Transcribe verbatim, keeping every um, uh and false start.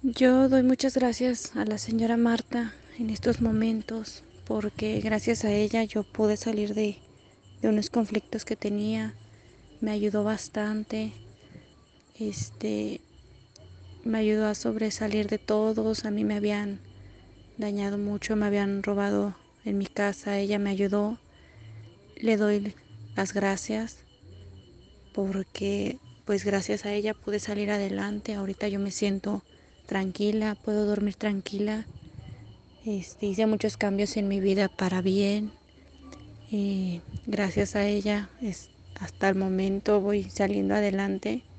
Yo doy muchas gracias a la señora Marta en estos momentos porque gracias a ella yo pude salir de, de unos conflictos que tenía. Me ayudó bastante, este, me ayudó a sobresalir de todos. A mí me habían dañado mucho, me habían robado en mi casa, ella me ayudó. Le doy las gracias porque pues gracias a ella pude salir adelante. Ahorita yo me siento tranquila, puedo dormir tranquila. Este, hice muchos cambios en mi vida para bien y gracias a ella es, hasta el momento voy saliendo adelante.